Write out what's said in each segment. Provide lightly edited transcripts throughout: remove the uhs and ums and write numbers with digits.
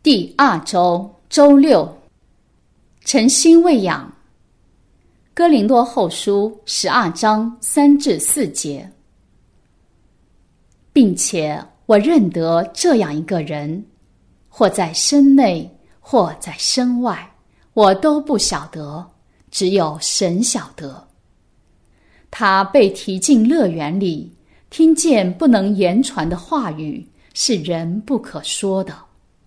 第2周周六，诚心喂养。哥林多后书12章3至4节。并且我认得这样一个人，或在身内，或在身外，我都不晓得，只有神晓得。他被提进乐园里，听见不能言传的话语，是人不可说的。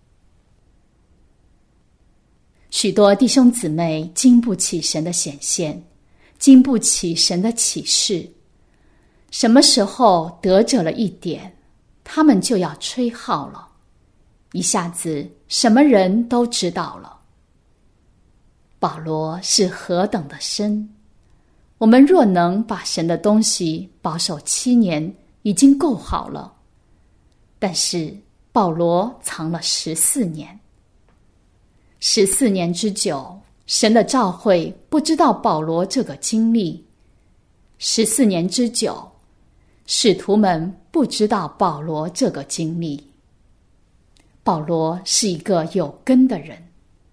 许多弟兄姊妹经不起神的显现，经不起神的启示，什么时候得着了一点，他们就要吹号了，一下子什么人都知道了。保罗是何等的深，我们若能把神的东西保守7年，已经够好了。但是保罗藏了14年，14年之久，神的召会不知道保罗这个经历；14年之久，使徒们不知道保罗这个经历。保罗是一个有根的人，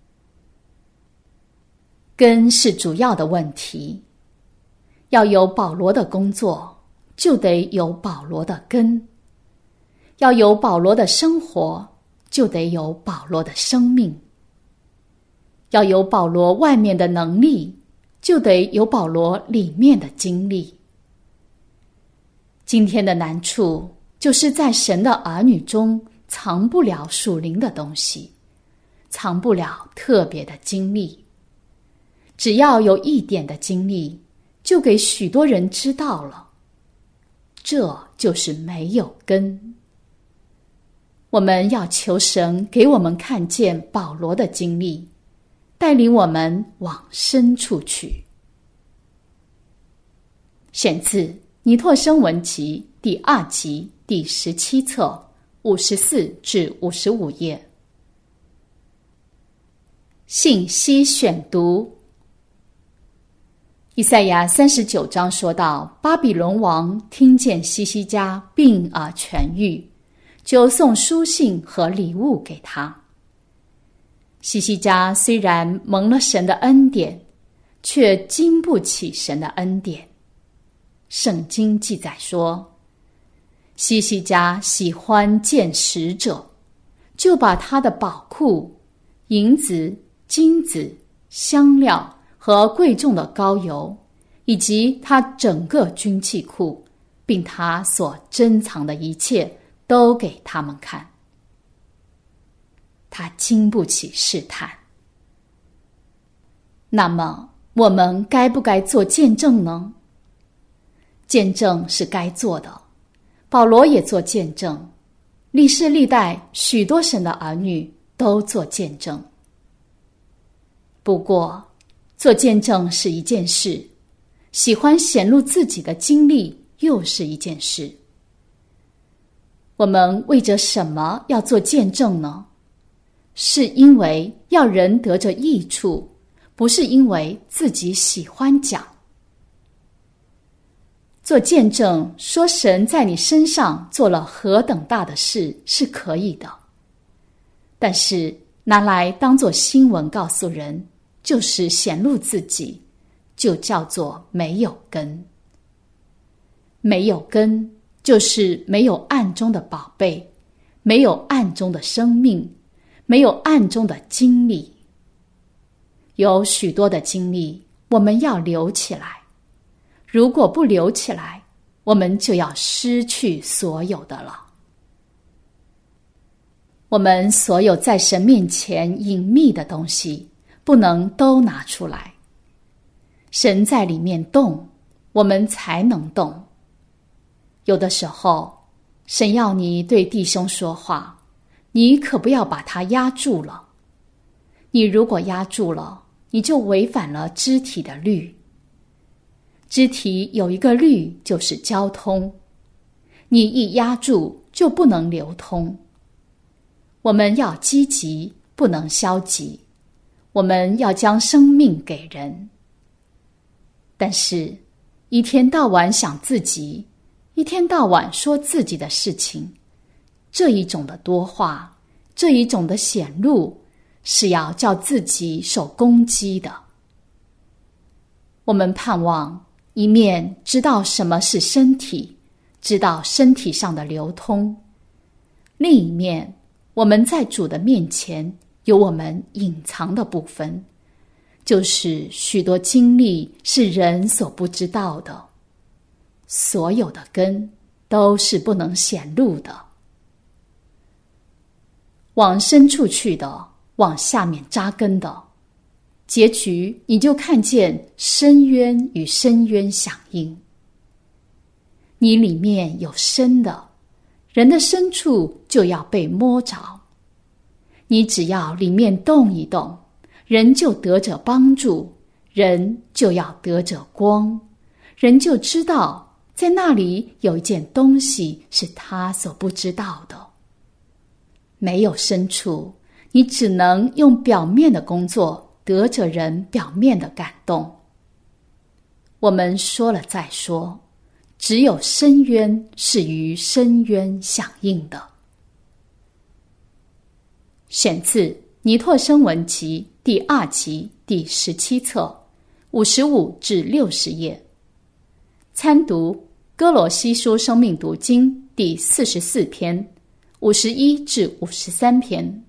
根是主要的问题。要有保罗的工作，就得有保罗的根；要有保罗的生活，就得有保罗的生命；要有保罗外面的能力，就得有保罗里面的经历。今天的难处，就是在神的儿女中藏不了属灵的东西，藏不了特别的经历。只要有一点的经历，就给许多人知道了，这就是没有根。我们要求神给我们看见保罗的经历，带领我们往深处去。选自尼拓生文集第2集第17册54至55页。信息选读。以赛亚39章说到，巴比伦王听见西西家病而痊愈，就送书信和礼物给他。西西家虽然蒙了神的恩典，却经不起神的恩典。圣经记载说，西西家喜欢见使者，就把他的宝库、银子、金子、香料和贵重的膏油，以及他整个军器库，并他所珍藏的一切，都给他们看。他经不起试探。那么我们该不该做见证呢？见证是该做的，保罗也做见证，历世历代许多神的儿女都做见证。不过做见证是一件事，喜欢显露自己的经历又是一件事。我们为着什么要做见证呢？是因为要人得着益处，不是因为自己喜欢讲。做见证，说神在你身上做了何等大的事是可以的，但是拿来当作新闻告诉人，就是显露自己，就叫做没有根。没有根，就是没有暗中的宝贝，没有暗中的生命，没有暗中的经历。有许多的经历，我们要留起来。如果不留起来，我们就要失去所有的了。我们所有在神面前隐秘的东西，不能都拿出来。神在里面动，我们才能动。有的时候，神要你对弟兄说话，你可不要把它压住了。你如果压住了，你就违反了肢体的律。肢体有一个律，就是交通。你一压住，就不能流通。我们要积极，不能消极。我们要将生命给人。但是，一天到晚想自己，一天到晚说自己的事情，这一种的多话， 这一种的显露是要叫自己受攻击的。我们盼望一面知道什么是身体，知道身体上的流通，另一面我们在主的面前有我们隐藏的部分，就是许多经历是人所不知道的，所有的根都是不能显露的。往深处去的，往下面扎根的，结局你就看见深渊与深渊响应。你里面有深的，人的深处就要被摸着。你只要里面动一动，人就得着帮助，人就要得着光，人就知道在那里有一件东西是他所不知道的。没有深处，你只能用表面的工作得着人表面的感动。我们说了再说，只有深渊是与深渊响应的。选自尼拓生文集第2集第17册55至60页，参读哥罗西书生命读经第44篇51至53篇。